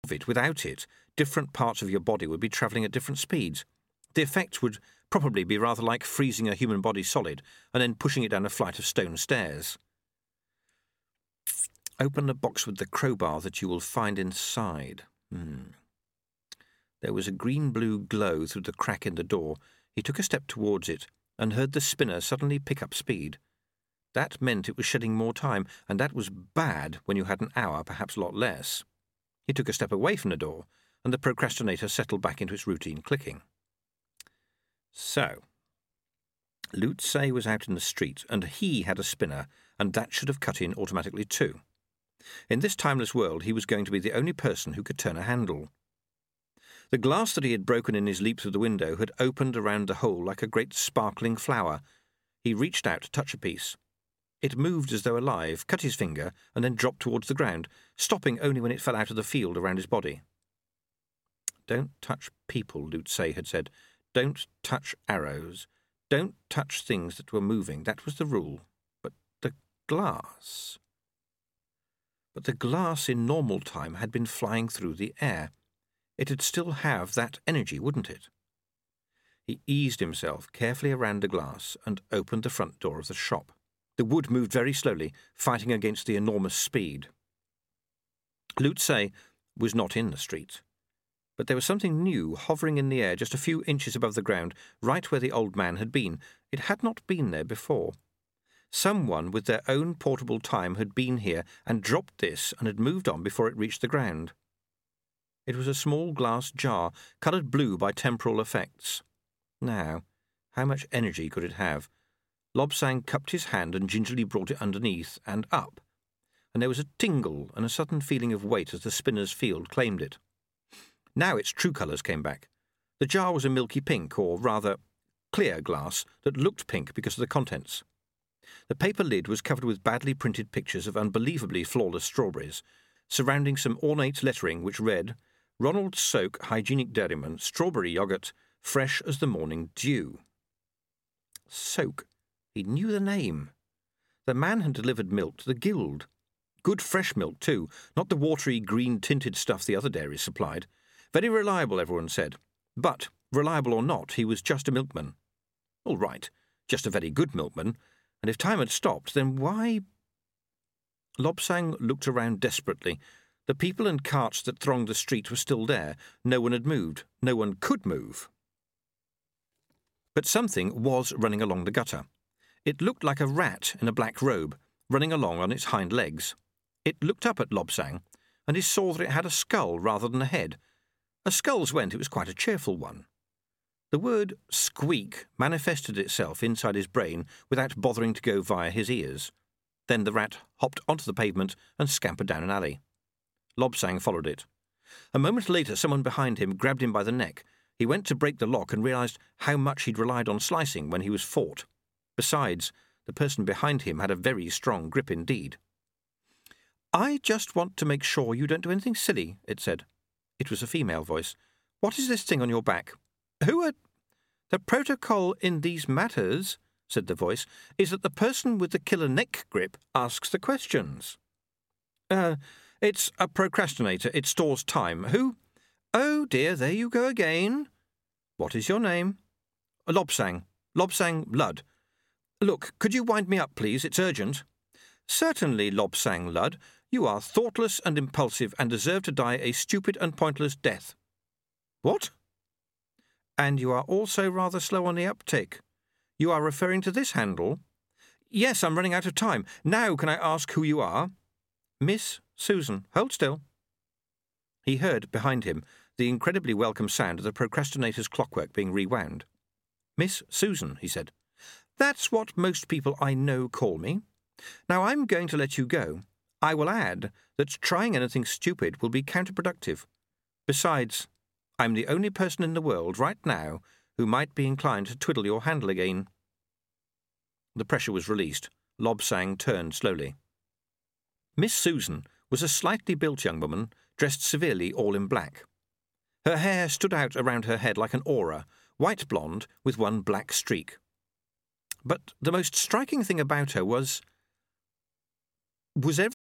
of it. Without it, different parts of your body would be travelling at different speeds. The effect would probably be rather like freezing a human body solid and then pushing it down a flight of stone stairs. Open the box with the crowbar that you will find inside. There was a green-blue glow through the crack in the door. He took a step towards it and heard the spinner suddenly pick up speed. That meant it was shedding more time, and that was bad when you had an hour, perhaps a lot less. He took a step away from the door, and the procrastinator settled back into its routine clicking. So, Lutze was out in the street, and he had a spinner, and that should have cut in automatically too. In this timeless world, he was going to be the only person who could turn a handle. The glass that he had broken in his leap through the window had opened around the hole like a great sparkling flower. He reached out to touch a piece. It moved as though alive, cut his finger, and then dropped towards the ground, stopping only when it fell out of the field around his body. "Don't touch people," Lutze had said. "Don't touch arrows. Don't touch things that were moving. That was the rule. But the glass... But the glass in normal time had been flying through the air. It'd still have that energy, wouldn't it? He eased himself carefully around the glass and opened the front door of the shop. The wood moved very slowly, fighting against the enormous speed. Lutze was not in the street, but there was something new hovering in the air just a few inches above the ground, right where the old man had been. It had not been there before. Someone with their own portable time had been here and dropped this and had moved on before it reached the ground. It was a small glass jar, coloured blue by temporal effects. Now, how much energy could it have? Lobsang cupped his hand and gingerly brought it underneath and up, and there was a tingle and a sudden feeling of weight as the spinner's field claimed it. Now its true colours came back. The jar was a milky pink, or rather clear glass, that looked pink because of the contents. The paper lid was covered with badly printed pictures of unbelievably flawless strawberries, surrounding some ornate lettering which read, "Ronald Soak Hygienic Dairyman, Strawberry Yoghurt, fresh as the morning dew." Soak. He knew the name. The man had delivered milk to the guild. Good fresh milk, too, not the watery, green-tinted stuff the other dairies supplied. Very reliable, everyone said. But, reliable or not, he was just a milkman. All right, just a very good milkman, and if time had stopped, then why... Lobsang looked around desperately. The people and carts that thronged the street were still there. No one had moved. No one could move. But something was running along the gutter. It looked like a rat in a black robe, running along on its hind legs. It looked up at Lobsang, and he saw that it had a skull rather than a head. As skulls went, it was quite a cheerful one. The word squeak manifested itself inside his brain without bothering to go via his ears. Then the rat hopped onto the pavement and scampered down an alley. Lobsang followed it. A moment later, someone behind him grabbed him by the neck. He went to break the lock and realised how much he'd relied on slicing when he was fought. Besides, the person behind him had a very strong grip indeed. "I just want to make sure you don't do anything silly," it said. It was a female voice. "What is this thing on your back? Who are—" "The protocol in these matters," said the voice, "is that the person with the killer neck grip asks the questions." It's a procrastinator. It stores time. Who?" "Oh, dear, there you go again." "What is your name?" "Lobsang. Lobsang Ludd." "Look, could you wind me up, please? It's urgent." "Certainly, Lobsang Ludd. You are thoughtless and impulsive and deserve to die a stupid and pointless death." "What?" "And you are also rather slow on the uptake. You are referring to this handle?" "Yes, I'm running out of time. Now can I ask who you are?" "Miss Susan. Hold still." He heard, behind him, the incredibly welcome sound of the procrastinator's clockwork being rewound. "Miss Susan," he said. "That's what most people I know call me. Now I'm going to let you go. I will add that trying anything stupid will be counterproductive. Besides, I'm the only person in the world right now who might be inclined to twiddle your handle again." The pressure was released. Lobsang turned slowly. Miss Susan was a slightly built young woman, dressed severely all in black. Her hair stood out around her head like an aura, white blonde with one black streak. But the most striking thing about her was everything